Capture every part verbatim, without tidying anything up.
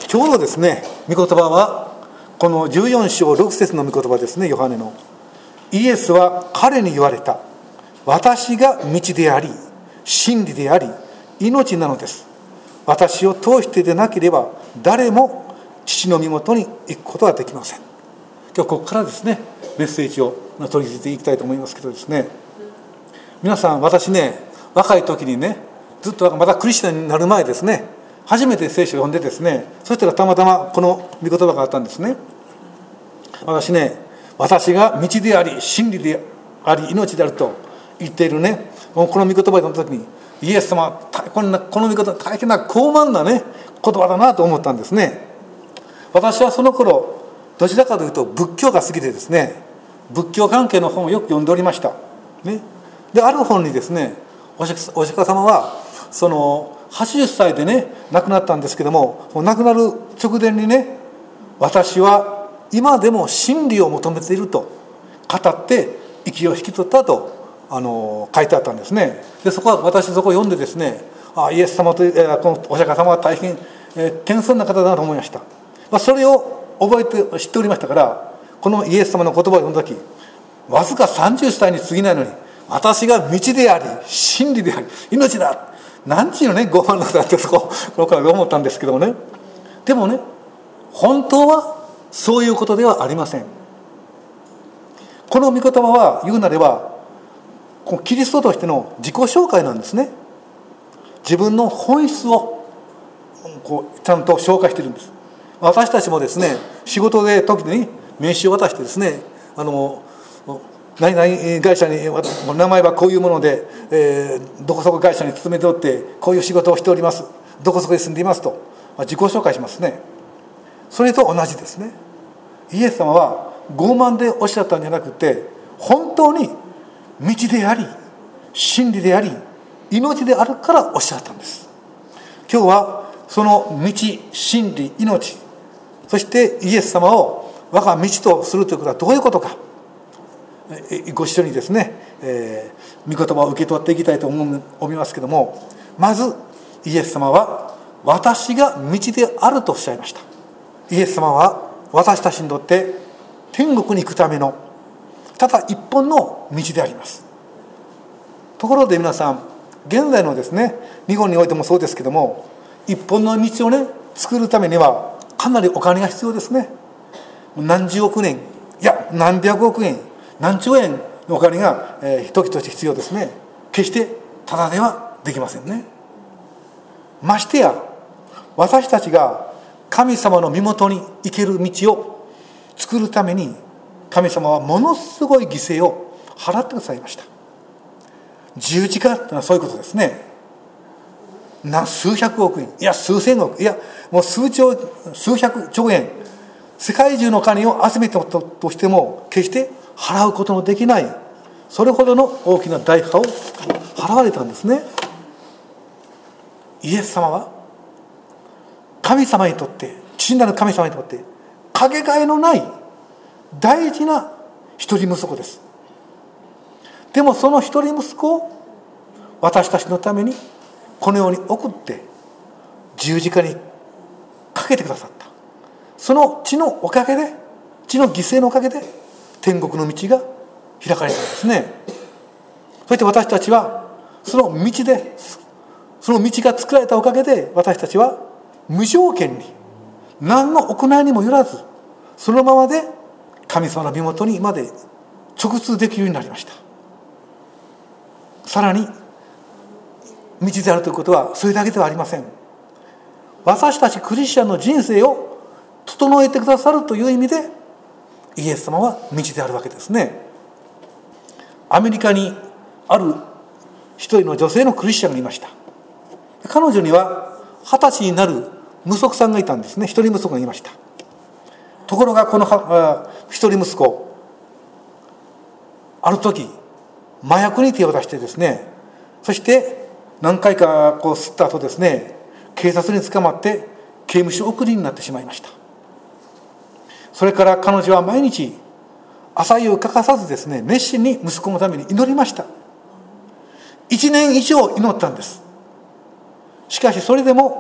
今日のですね御言葉はこのじゅうよん章ろく節の御言葉ですね。ヨハネのイエスは彼に言われた。私が道であり真理であり命なのです。私を通してでなければ誰も父の身元に行くことはできません。今日ここからですねメッセージを取り付いていきたいと思いますけどですね、皆さん、私ね若い時にねずっとまたクリスチャンになる前ですね、初めて聖書を読んでですね、そしたらたまたまこの御言葉があったんですね。私ね、私が道であり真理であり命であると言っているねこの御言葉を読んだ時に、イエス様はこんなこの御言葉大変な高慢なね言葉だなと思ったんですね。私はその頃どちらかというと仏教が好きでですね、仏教関係の本をよく読んでおりました、ね、である本にですね、お釈迦様はそのはちじゅっさいでね亡くなったんですけども、亡くなる直前にね、私は今でも真理を求めていると語って息を引き取ったとあの書いてあったんですね。でそこは私そこを読んでですね、あイエス様と、えー、このお釈迦様は大変、えー、謙遜な方だなと思いました、まあ、それを覚えて知っておりましたから、このイエス様の言葉を読んだ時、わずかさんじゅっさいに過ぎないのに私が道であり真理であり命だ、なんちゅうね傲慢なんだってそここのから思ったんですけどもね。でもね、本当はそういうことではありません。この御言葉は言うなればこのキリストとしての自己紹介なんですね。自分の本質をこうちゃんと紹介しているんです。私たちもですね、仕事で時に名刺を渡してですね、あの何々会社に名前はこういうもので、えー、どこそこ会社に勤めておってこういう仕事をしております、どこそこに住んでいますと、まあ、自己紹介しますね。それと同じですね。イエス様は傲慢でおっしゃったんじゃなくて、本当に道であり真理であり命であるからおっしゃったんです。今日はその道、真理、命、そしてイエス様を我が道とするということはどういうことか、ご一緒にですね、えー、御言葉を受け取っていきたいと思いますけども、まずイエス様は私が道であるとおっしゃいました。イエス様は私たちにとって天国に行くためのただ一本の道であります。ところで皆さん、現在のですね日本においてもそうですけども、一本の道をね作るためにはかなりお金が必要ですね。何十億年、いや何百億円、何兆円のお金が、えー、時として必要ですね。決してただではできませんね。ましてや私たちが神様の身元に行ける道を作るために、神様はものすごい犠牲を払ってくださいました。十字架というのはそういうことですね。な数百億円、いや数千億、いやもう数兆数百兆円、世界中の金を集めたとしても決して払うことのできない、それほどの大きな代価を払われたんですね。イエス様は神様にとって、父なる神様にとってかけがえのない大事な一人息子です。でもその一人息子を私たちのためにこの世に送って十字架にかけてくださった。その血のおかげで、血の犠牲のおかげで天国の道が開かれたんですね。そして私たちはその道で、その道が作られたおかげで私たちは無条件に何の行いにもよらず、そのままで神様の身元にまで直通できるようになりました。さらに道であるということはそれだけではありません。私たちクリスチャンの人生を整えてくださるという意味でイエス様は道であるわけですね。アメリカにある一人の女性のクリスチャンがいました。彼女には二十歳になる息子さんがいたんですね。一人息子がいました。ところがこの一人息子、ある時麻薬に手を出してですね、そして何回かこう吸った後ですね、警察に捕まって刑務所送りになってしまいました。それから彼女は毎日朝夕欠かさずですね、熱心に息子のために祈りました。一年以上祈ったんです。しかしそれでも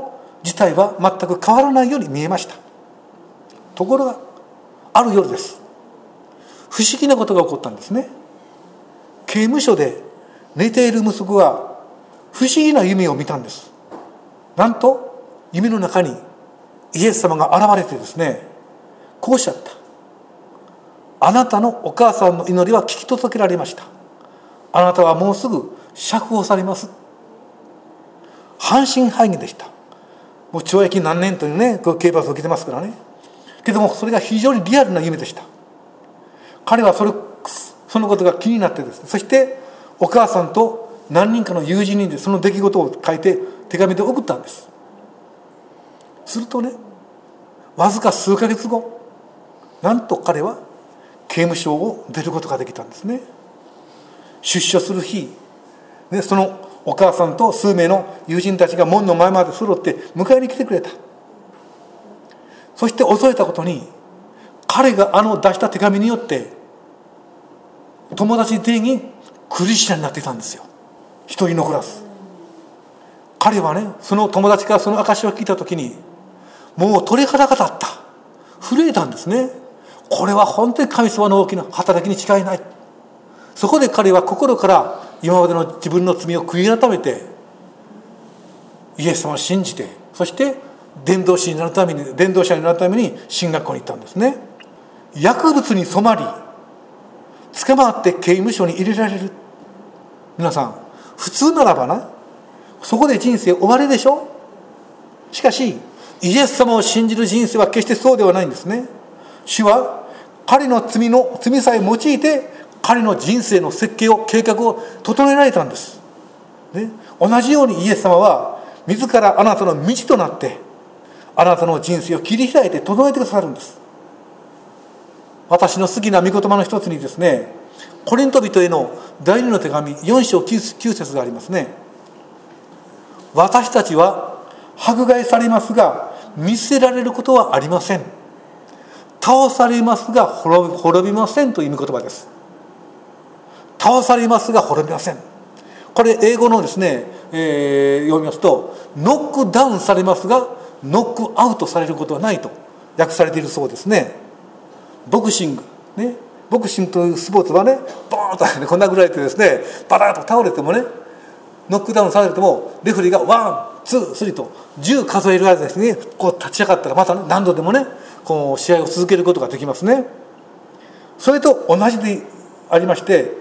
自体は全く変わらないように見えました。ところがある夜です。不思議なことが起こったんですね。刑務所で寝ている息子が不思議な夢を見たんです。なんと夢の中にイエス様が現れてですね、こうおっしゃった。あなたのお母さんの祈りは聞き届けられました。あなたはもうすぐ釈放されます。半信半疑でした。もう懲役何年というね、刑罰を受けてますからね。けどもそれが非常にリアルな夢でした。彼はそれそのことが気になってですね、そしてお母さんと何人かの友人にでその出来事を書いて手紙で送ったんです。するとね、わずか数ヶ月後、なんと彼は刑務所を出ることができたんですね。出所する日、ね、そのお母さんと数名の友人たちが門の前まで揃って迎えに来てくれた。そして恐れたことに、彼があの出した手紙によって友達全員クリスチャンになっていたんですよ。一人残らず。彼はね、その友達からその証を聞いたときに、もう鳥肌が立った。震えたんですね。これは本当に神様の大きな働きに違いない。そこで彼は心から今までの自分の罪を悔い改めて、イエス様を信じて、そして伝道師になるために、伝道者になるために神学校に行ったんですね。薬物に染まり、捕まって刑務所に入れられる。皆さん、普通ならばな、そこで人生終わりでしょ。しかし、イエス様を信じる人生は決してそうではないんですね。主は彼の罪の罪さえ用いて、彼の人生の設計を計画を整えられたんです、ね、同じようにイエス様は自らあなたの道となってあなたの人生を切り開いて整えてくださるんです。私の好きな御言葉の一つにですね、コリント人への第二の手紙よん章きゅう節がありますね。私たちは迫害されますが見捨てられることはありません。倒されますが滅びませんという御言葉です。倒されますが滅びません。これ英語のですね、えー、読みますと、ノックダウンされますがノックアウトされることはないと訳されているそうですね。ボクシング、ね、ボクシングというスポーツはね、ボーンと、ね、こんなぐらいでですね、バタッと倒れてもね、ノックダウンされてもレフェリーがワン、ツー、スリーとじゅう数える間ですね、こう立ち上がったらまた、ね、何度でもね、こう試合を続けることができますね。それと同じでありまして、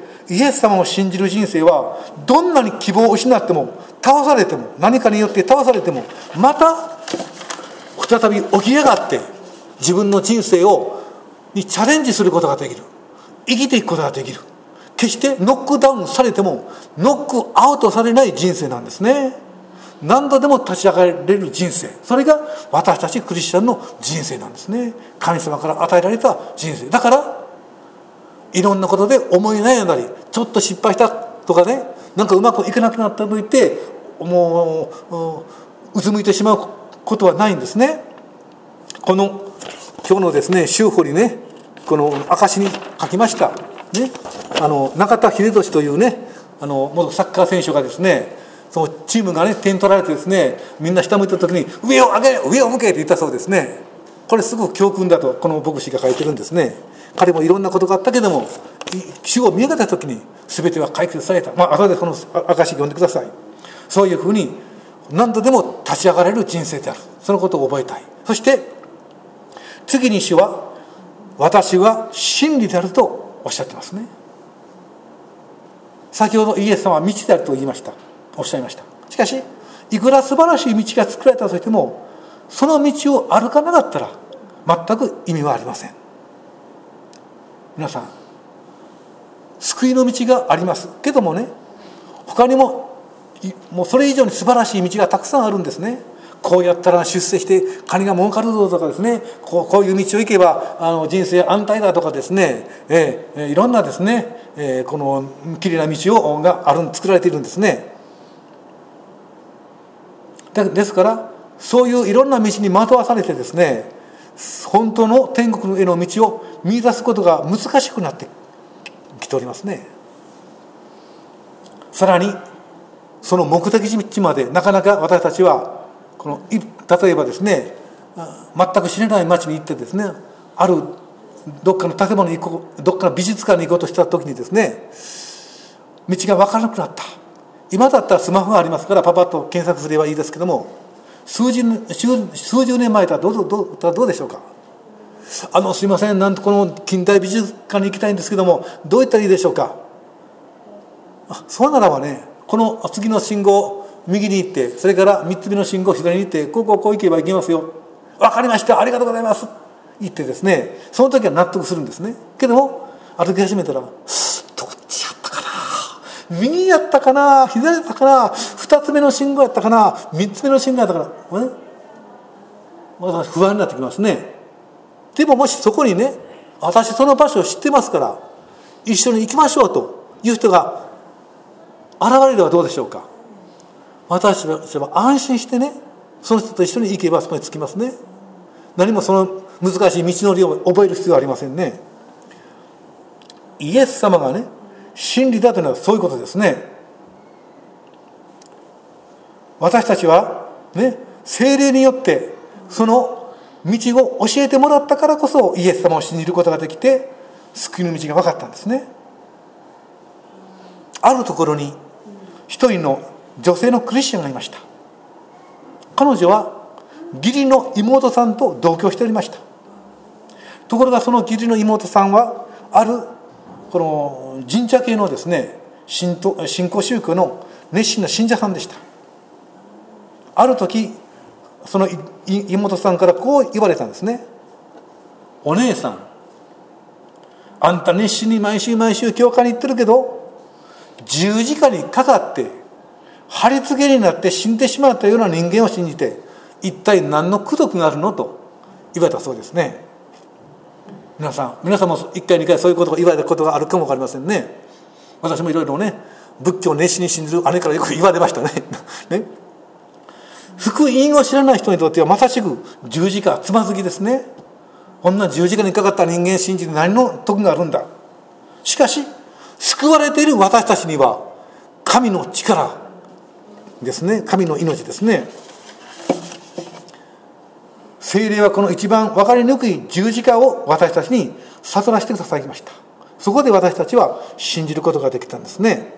イエス様を信じる人生はどんなに希望を失っても、倒されても、何かによって倒されても、また再び起き上がって自分の人生をにチャレンジすることができる。生きていくことができる。決してノックダウンされてもノックアウトされない人生なんですね。何度でも立ち上がれる人生、それが私たちクリスチャンの人生なんですね。神様から与えられた人生だから、いろんなことで思い悩んだり、ちょっと失敗したとかね、なんかうまくいかなくなったと言ってもううつむいてしまうことはないんですね。この今日のですね週報にね、この証に書きました、ね、あの中田英寿というね、あの元サッカー選手がですね、そのチームがね点取られてですね、みんな下向いた時に上を上げ上を向けって言ったそうですね。これすごく教訓だとこの牧師が書いてるんですね。彼もいろんなことがあったけども、主を見上げた時に全ては解決された。まあ後でこの証読んでください。そういうふうに何度でも立ち上がれる人生である、そのことを覚えたい。そして次に主は、私は真理であるとおっしゃってますね。先ほどイエス様は道であると言いました、おっしゃいました。しかしいくら素晴らしい道が作られたとしても、その道を歩かなかったら全く意味はありません。皆さん、救いの道がありますけどもね、他にももうそれ以上に素晴らしい道がたくさんあるんですね。こうやったら出世して金が儲かるぞとかですね、こう、こういう道を行けばあの人生安泰だとかですね、えー、いろんなですね、えー、このきれいな道をがある作られているんですね。ですからそういういろんな道に惑わされてですね、本当の天国への道を見出すことが難しくなってきておりますね。さらにその目的地までなかなか私たちはこの例えばですね、全く知れない町に行ってですね、あるどっかの建物に行こう、どっかの美術館に行こうとした時にですね、道が分からなくなった。今だったらスマホがありますからパパッと検索すればいいですけども、数十数十年前だとどうどうどうでしょうか。あのすいません、なんとこの近代美術館に行きたいんですけども、どういったらいいでしょうか。あ、そうならばね、この次の信号右に行って、それからみっつめの信号左に行って、こうこうこう行けば行けますよ。分かりました、ありがとうございます言ってですね、その時は納得するんですね。けども歩き始めたら、どっちやったかな、右やったかな、左やったかな、二つ目の信号やったかな、三つ目の信号やったかな、ね、私不安になってきますね。でももしそこにね、私その場所を知ってますから一緒に行きましょうという人が現れればどうでしょうか。私は安心してね、その人と一緒に行けばそこに着きますね。何もその難しい道のりを覚える必要はありませんね。イエス様がね、真理だというのはそういうことですね。私たちはね、聖霊によってその道を教えてもらったからこそイエス様を信じることができて、救いの道が分かったんですね。あるところに一人の女性のクリスチャンがいました。彼女は義理の妹さんと同居しておりました。ところがその義理の妹さんはあるこの神社系のですね、信仰宗教の熱心な信者さんでした。ある時その妹さんからこう言われたんですね。お姉さん、あんた熱心に毎週毎週教会に行ってるけど、十字架にかかって貼り付けになって死んでしまったような人間を信じて一体何の功徳があるのと言われたそうですね。皆さん皆さんも一回二回そういうことを言われたことがあるかも分かりませんね。私もいろいろね、仏教を熱心に信じる姉からよく言われましたね。ね、福音を知らない人にとってはまさしく十字架つまずきですね。こんな十字架にかかった人間信じて何の得があるんだ。しかし救われている私たちには神の力ですね、神の命ですね。聖霊はこの一番分かりにくい十字架を私たちに悟らせてくださいました。そこで私たちは信じることができたんですね。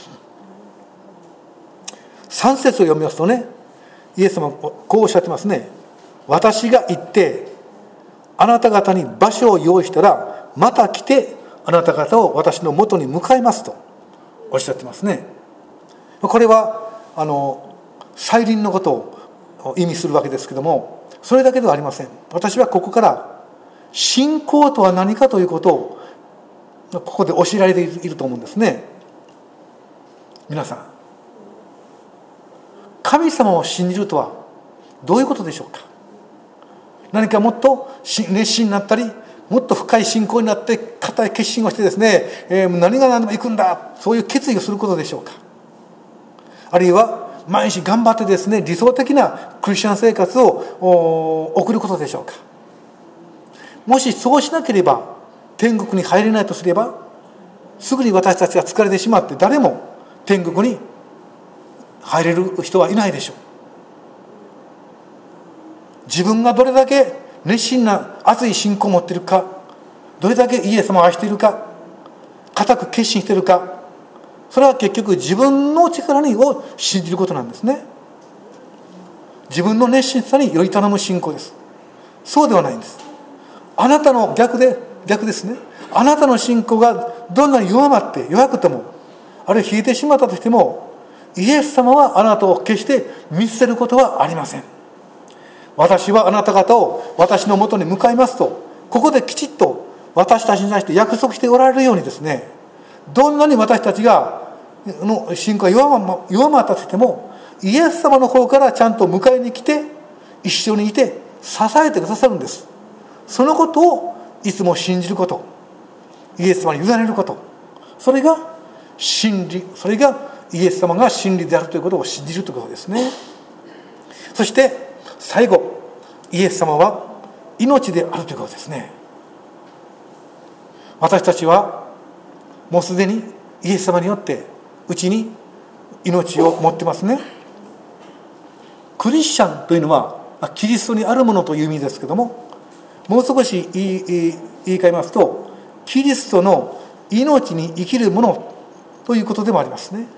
さん節を読みますとね、イエス様はこうおっしゃってますね。私が行ってあなた方に場所を用意したらまた来てあなた方を私の元に迎えますとおっしゃってますね。これはあの再臨のことを意味するわけですけども、それだけではありません。私はここから信仰とは何かということをここで教えられていると思うんですね。皆さん、神様を信じるとはどういうことでしょうか。何かもっと熱心になったり、もっと深い信仰になって固い決心をしてですね、えー、何が何でも行くんだ、そういう決意をすることでしょうか。あるいは毎日頑張ってですね、理想的なクリスチャン生活を送ることでしょうか。もしそうしなければ天国に入れないとすれば、すぐに私たちが疲れてしまって誰も天国に入れる人はいないでしょう。自分がどれだけ熱心な熱い信仰を持っているか、どれだけイエス様を愛しているか、固く決心しているか、それは結局自分の力にを信じることなんですね。自分の熱心さにより頼む信仰です。そうではないんです。あなたの逆で逆ですね。あなたの信仰がどんなに弱まって弱くても、あるいは冷えてしまったとしても、イエス様はあなたを決して見捨てることはありません。私はあなた方を私のもとに向かいますと、ここできちっと私たちに対して約束しておられるようにですね、どんなに私たちがの信仰が弱ま、弱まったとしても、イエス様の方からちゃんと迎えに来て一緒にいて支えてくださるんです。そのことをいつも信じること、イエス様に委ねること、それが真理、それがイエス様が真理であるということを信じるということですね。そして最後、イエス様は命であるということですね。私たちはもうすでにイエス様によってうちに命を持ってますね。 クリスチャンというのはキリストにあるものという意味ですけども、もう少し言い、言い、言い換えますと、キリストの命に生きるものということでもありますね。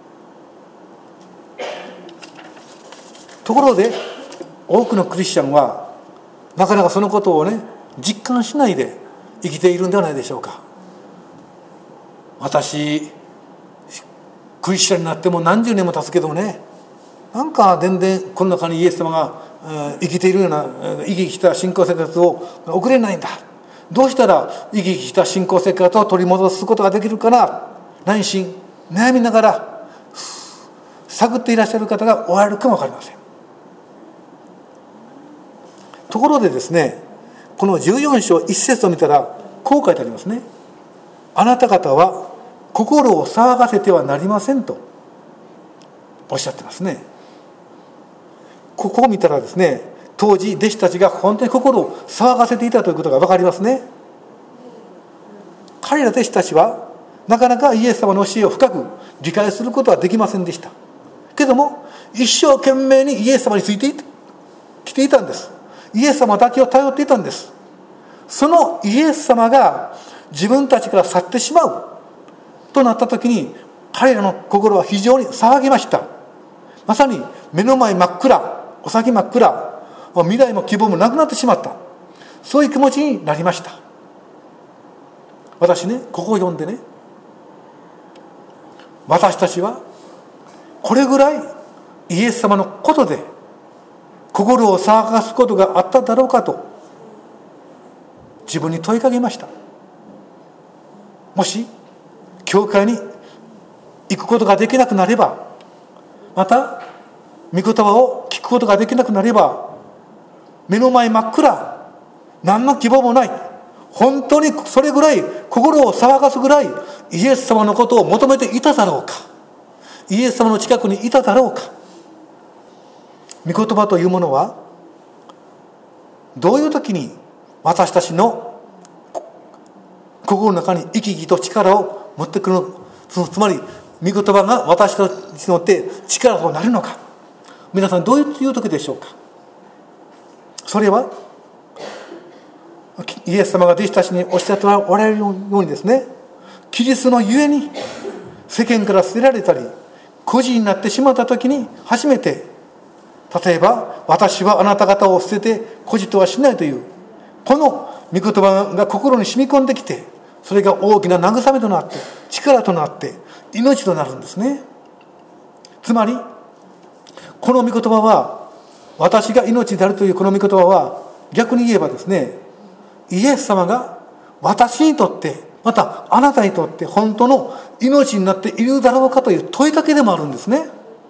ところで多くのクリスチャンはなかなかそのことをね実感しないで生きているんではないでしょうか。私クリスチャンになっても何十年も経つけどね、なんか全然この中にイエス様が生きているような生き生きした信仰生活を送れないんだ。どうしたら生き生きした信仰生活を取り戻すことができるかな、内心悩みながら探っていらっしゃる方がおられるかもわかりません。ところでですね、このじゅうよん章いち節を見たらこう書いてありますね。あなた方は心を騒がせてはなりませんとおっしゃってますね。ここを見たらですね、当時弟子たちが本当に心を騒がせていたということが分かりますね。彼ら弟子たちはなかなかイエス様の教えを深く理解することはできませんでしたけども、一生懸命にイエス様についてきていたんです。イエス様だけを頼っていたんです。そのイエス様が自分たちから去ってしまうとなった時に、彼らの心は非常に騒ぎました。まさに目の前真っ暗、お先真っ暗、未来も希望もなくなってしまった、そういう気持ちになりました。私ね、ここを読んでね、私たちはこれぐらいイエス様のことで心を騒がすことがあっただろうかと自分に問いかけました。もし教会に行くことができなくなれば、また御言葉を聞くことができなくなれば、目の前真っ暗、何の希望もない、本当にそれぐらい心を騒がすぐらいイエス様のことを求めていただろうか、イエス様の近くにいただろうか。御言葉というものはどういう時に私たちの心の中に生き生きと力を持ってくるのか、そのつまり御言葉が私たちによって力となるのか、皆さんどういう時でしょうか。それはイエス様が弟子たちにおっしゃっておられるようにですね、キリストのゆえに世間から捨てられたり孤児になってしまった時に初めて、例えば私はあなた方を捨てて孤児とはしないというこの御言葉が心に染み込んできて、それが大きな慰めとなって力となって命となるんですね。つまりこの御言葉は、私が命であるというこの御言葉は、逆に言えばですね、イエス様が私にとってまたあなたにとって本当の命になっているだろうかという問いかけでもあるんですね。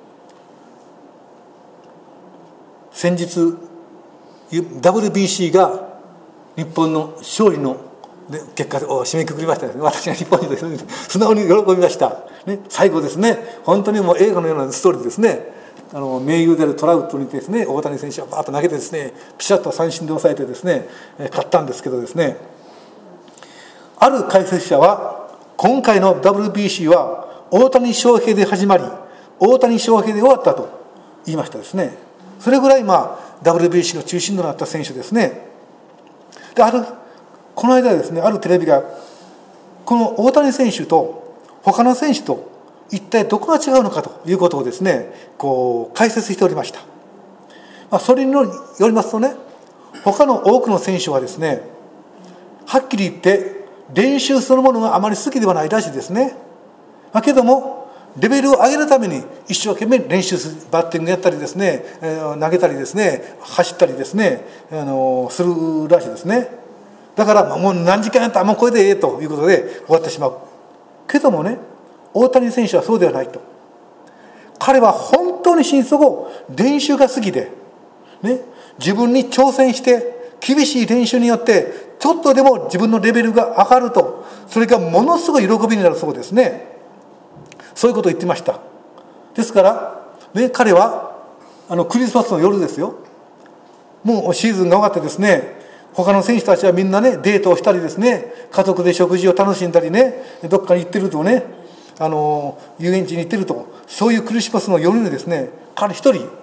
先日 ダブリュービーシー が日本の勝利の結果を締めくくりましたですね。私が日本にですね、素直に喜びました、ね、最後ですね、本当にもう映画のようなストーリーですね。あの盟友であるトラウトにですね、大谷選手がバーッと投げてですね、ピシャッと三振で抑えてですね、勝ったんですけどですね、ある解説者は今回の ダブリュービーシー は大谷翔平で始まり大谷翔平で終わったと言いましたですね。それぐらいまあ ダブリュービーシー の中心となった選手ですね。で、あるこの間ですね、あるテレビがこの大谷選手と他の選手と一体どこが違うのかということをですね、こう解説しておりました。まあ、それによりますとね、他の多くの選手はですね、はっきり言って練習そのものがあまり好きではないらしいですね。だけどもレベルを上げるために一生懸命練習する、バッティングやったりですね、投げたりですね、走ったりですね、あのするらしいですね。だからもう何時間やったらもうこれでええということで終わってしまうけどもね、大谷選手はそうではないと。彼は本当に心底練習が好きで、ね、自分に挑戦して厳しい練習によってちょっとでも自分のレベルが上がると、それがものすごい喜びになるそうですね。そういうことを言ってました。ですから、ね、彼はあのクリスマスの夜ですよ、もうシーズンが終わってですね、他の選手たちはみんなねデートをしたりですね、家族で食事を楽しんだりね、どっかに行ってるとね、あの遊園地に行ってると、そういうクリスマスの夜にですね、彼一人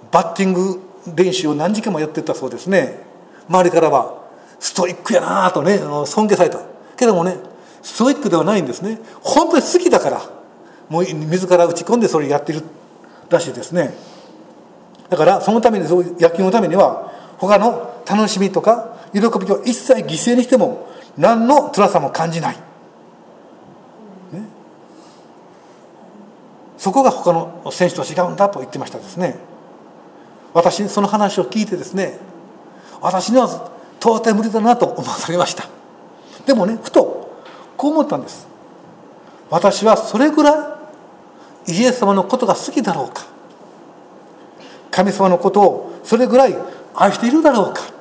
バッティング練習を何時間もやってたそうですね。周りからはストイックやなとね尊敬されたけどもね、ストイックではないんですね。本当に好きだからもう自ら打ち込んでそれをやっているらしいですね。だからそのために、そういう野球のためには他の楽しみとか喜びを一切犠牲にしても何の辛さも感じない、ね、そこが他の選手と違うんだと言ってましたですね。私その話を聞いてですね、私には到底無理だなと思わされました。でもね、ふとこう思ったんです。私はそれぐらいイエス様のことが好きだろうか、神様のことをそれぐらい愛しているだろうか。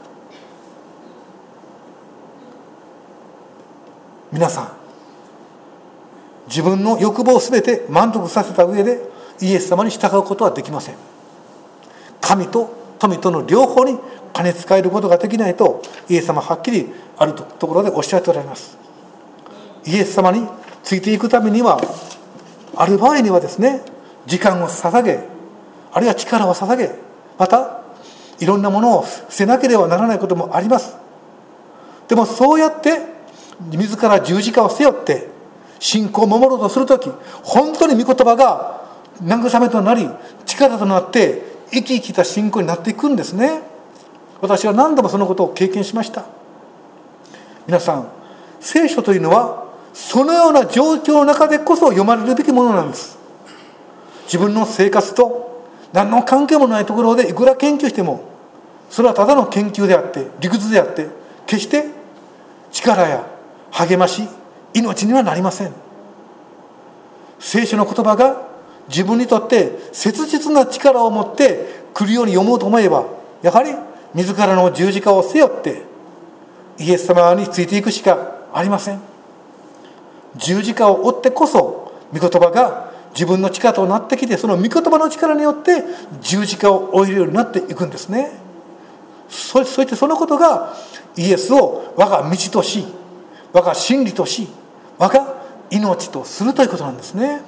皆さん、自分の欲望をすべて満足させた上でイエス様に従うことはできません。神と富との両方に金使えることができないとイエス様ははっきりあるところでおっしゃっておられます。イエス様についていくためには、ある場合にはですね、時間を捧げ、あるいは力を捧げ、またいろんなものを捨てなければならないこともあります。でもそうやって自ら十字架を背負って信仰を守ろうとするとき、本当に御言葉が慰めとなり力となって生き生きた信仰になっていくんですね。私は何度もそのことを経験しました。皆さん、聖書というのはそのような状況の中でこそ読まれるべきものなんです。自分の生活と何の関係もないところでいくら研究しても、それはただの研究であって理屈であって、決して力や励まし、命にはなりません。聖書の言葉が自分にとって切実な力を持って来るように読もうと思えば、やはり自らの十字架を背負ってイエス様についていくしかありません。十字架を追ってこそ御言葉が自分の力となってきて、その御言葉の力によって十字架を追えるようになっていくんですね。そしてそのことがイエスを我が道とし、我が真理とし、我が命とするということなんですね。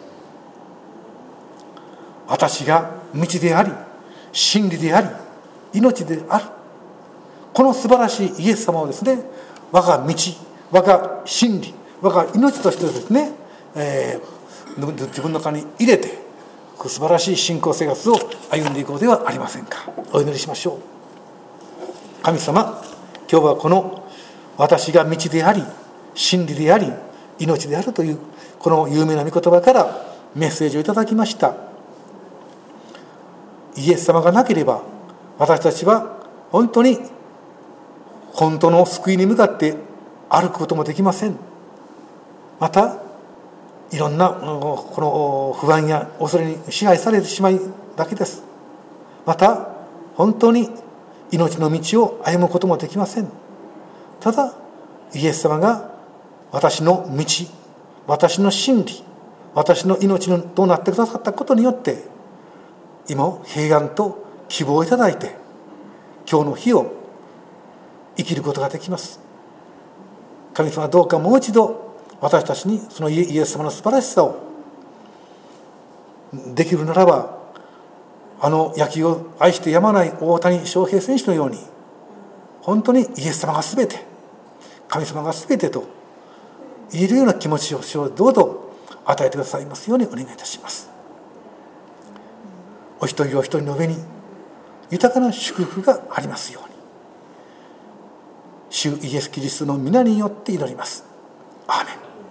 私が道であり真理であり命である、この素晴らしいイエス様をですね、我が道、我が真理、我が命としてですね、えー、自分の中に入れて素晴らしい信仰生活を歩んでいこうではありませんか。お祈りしましょう。神様、今日はこの私が道であり真理であり命であるというこの有名な御言葉からメッセージをいただきました。イエス様がなければ私たちは本当に本当の救いに向かって歩くこともできません。またいろんなこの不安や恐れに支配されてしまいだけです。また本当に命の道を歩むこともできません。ただイエス様が私の道、私の真理、私の命となってくださったことによって今平安と希望をいただいて今日の日を生きることができます。神様、どうかもう一度私たちにそのイエス様の素晴らしさをできるならば、あの野球を愛してやまない大谷翔平選手のように本当にイエス様が全て、神様が全てと言えるような気持ちをどうぞ与えてくださいますようにお願いいたします。お一人お一人の上に豊かな祝福がありますように、主イエス・キリストの皆によって祈ります。アーメン。